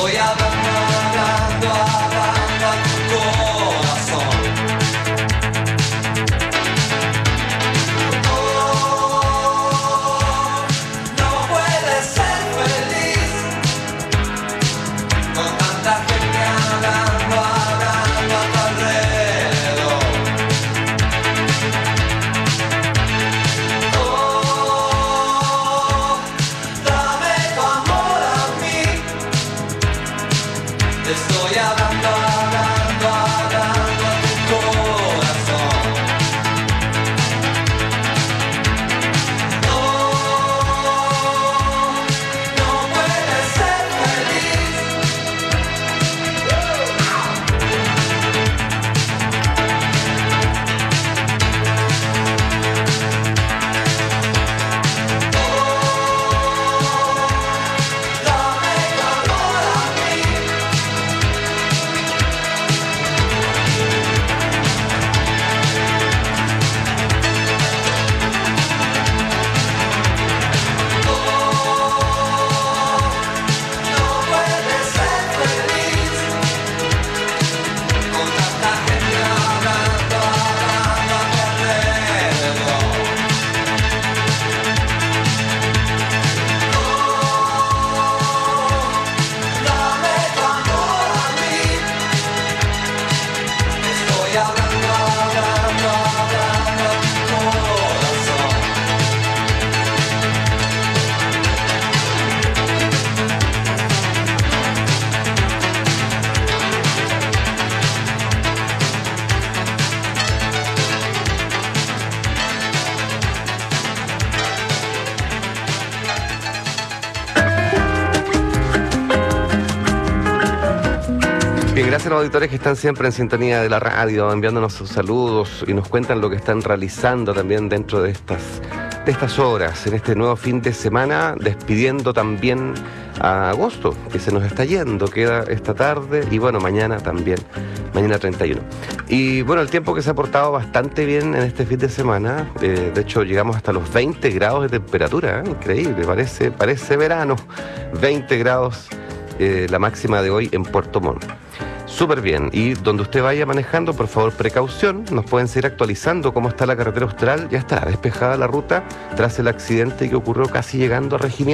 Bien, gracias a los auditores que están siempre en sintonía de la radio, enviándonos sus saludos y nos cuentan lo que están realizando también dentro de estas horas, en este nuevo fin de semana, despidiendo también a agosto, que se nos está yendo, queda esta tarde y bueno, mañana también, mañana 31. Y bueno, el tiempo que se ha portado bastante bien en este fin de semana, de hecho llegamos hasta los 20 grados de temperatura, increíble, parece verano, 20 grados la máxima de hoy en Puerto Montt. Súper bien, y donde usted vaya manejando, por favor, precaución, nos pueden seguir actualizando cómo está la carretera austral, ya estará despejada la ruta tras el accidente que ocurrió casi llegando a Regimiento.